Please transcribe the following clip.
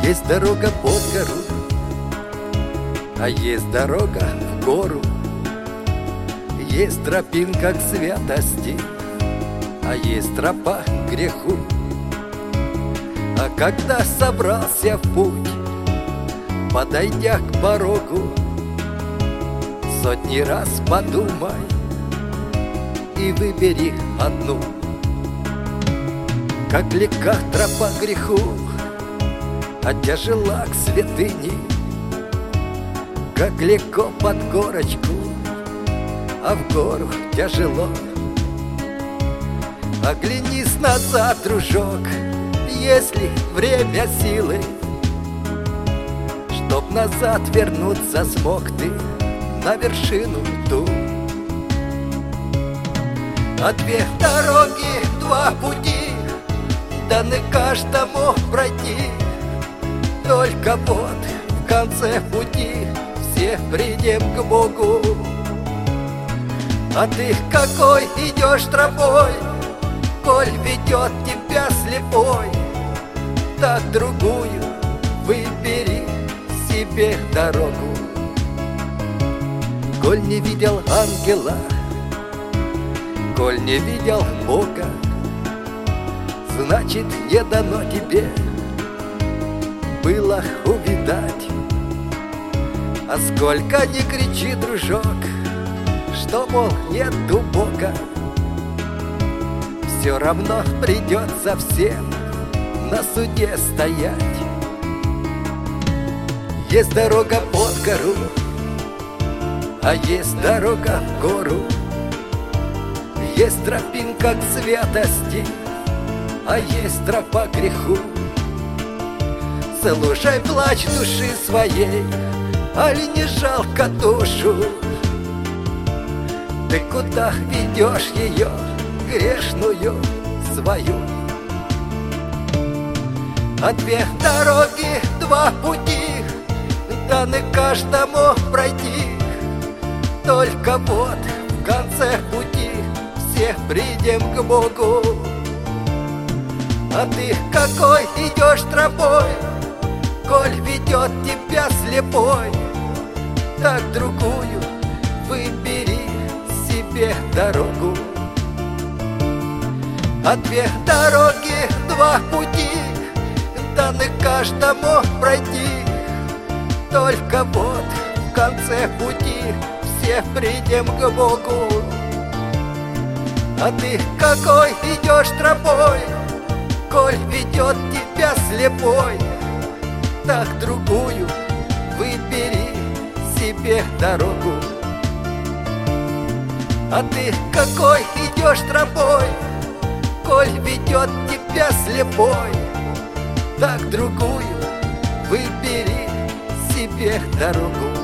Есть дорога под гору, а есть дорога в гору. Есть тропинка к святости, а есть тропа к греху. А когда собрался в путь, подойдя к порогу, сотни раз подумай и выбери одну. Как легка тропа к греху, а тяжела к святыне. Как легко под горочку, а в гору тяжело. Оглянись назад, дружок, если время силы, чтоб назад вернуться смог ты на вершину ту. А две дороги, два пути даны каждому пройти. Только вот в конце пути все придем к Богу. А ты какой идешь тропой, коль ведет тебя слепой? Так другую выбери себе дорогу. Коль не видел ангела, коль не видел Бога, значит, не дано тебе было увидать. А сколько ни кричи, дружок, что, мол, нету Бога, все равно придется всем на суде стоять. Есть дорога под гору, а есть дорога в гору. Есть тропинка к святости, а есть тропа к греху. Слушай плач души своей, али не жалко душу? Ты куда ведешь ее, грешную свою? А две дороги, два пути даны каждому пройти. Только вот в конце пути все придем к Богу. А ты какой идешь тропой, коль ведет тебя слепой? Так другую выбери себе дорогу. А две дороги, два пути даны каждому пройти. Только вот в конце пути все придем к Богу. А ты какой идешь тропой, коль ведет тебя слепой? Так другую выбери себе дорогу. А ты какой идешь тропой, коль ведет тебя слепой? Так другую выбери себе дорогу.